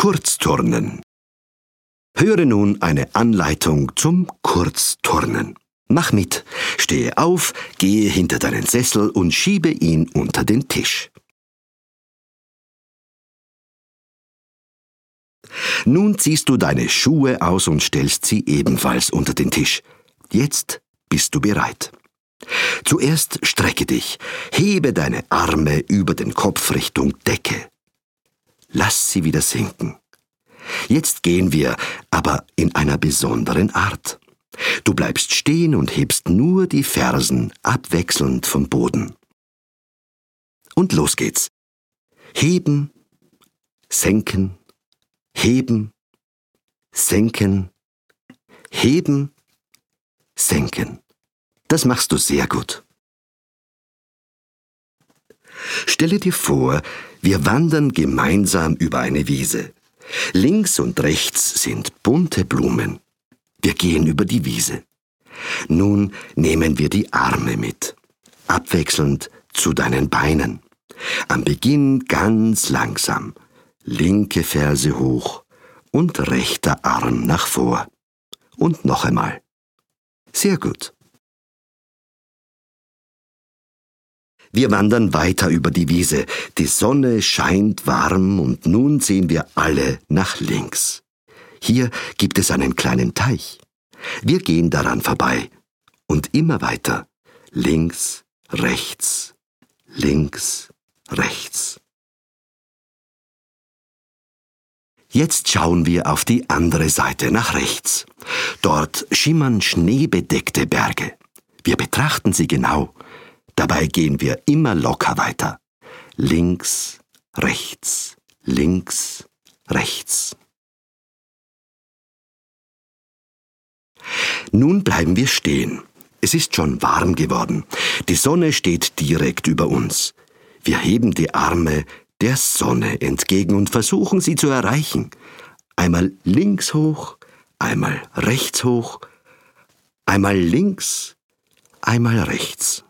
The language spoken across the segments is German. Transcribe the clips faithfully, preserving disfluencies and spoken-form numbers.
Kurzturnen. Höre nun eine Anleitung zum Kurzturnen. Mach mit, stehe auf, gehe hinter deinen Sessel und schiebe ihn unter den Tisch. Nun ziehst du deine Schuhe aus und stellst sie ebenfalls unter den Tisch. Jetzt bist du bereit. Zuerst strecke dich, hebe deine Arme über den Kopf Richtung Decke. Lass sie wieder sinken. Jetzt gehen wir, aber in einer besonderen Art. Du bleibst stehen und hebst nur die Fersen abwechselnd vom Boden. Und los geht's. Heben, senken, heben, senken, heben, senken. Das machst du sehr gut. Stelle dir vor, wir wandern gemeinsam über eine Wiese. Links und rechts sind bunte Blumen. Wir gehen über die Wiese. Nun nehmen wir die Arme mit, abwechselnd zu deinen Beinen. Am Beginn ganz langsam, linke Ferse hoch und rechter Arm nach vor. Und noch einmal. Sehr gut. Wir wandern weiter über die Wiese. Die Sonne scheint warm und nun sehen wir alle nach links. Hier gibt es einen kleinen Teich. Wir gehen daran vorbei und immer weiter. Links, rechts, links, rechts. Jetzt schauen wir auf die andere Seite nach rechts. Dort schimmern schneebedeckte Berge. Wir betrachten sie genau. Dabei gehen wir immer locker weiter. Links, rechts, links, rechts. Nun bleiben wir stehen. Es ist schon warm geworden. Die Sonne steht direkt über uns. Wir heben die Arme der Sonne entgegen und versuchen, sie zu erreichen. Einmal links hoch, einmal rechts hoch, einmal links, einmal rechts.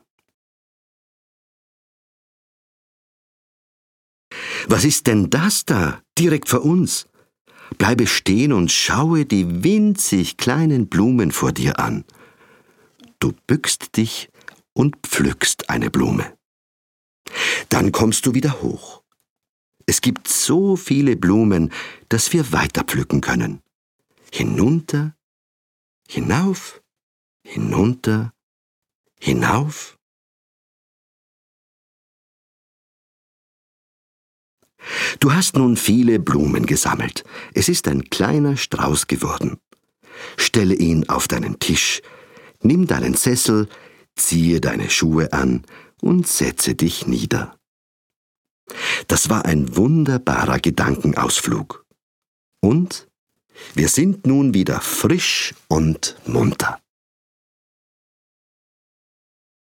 Was ist denn das da, direkt vor uns? Bleibe stehen und schaue die winzig kleinen Blumen vor dir an. Du bückst dich und pflückst eine Blume. Dann kommst du wieder hoch. Es gibt so viele Blumen, dass wir weiter pflücken können. Hinunter, hinauf, hinunter, hinauf. Du hast nun viele Blumen gesammelt. Es ist ein kleiner Strauß geworden. Stelle ihn auf deinen Tisch, nimm deinen Sessel, ziehe deine Schuhe an und setze dich nieder. Das war ein wunderbarer Gedankenausflug. Und wir sind nun wieder frisch und munter.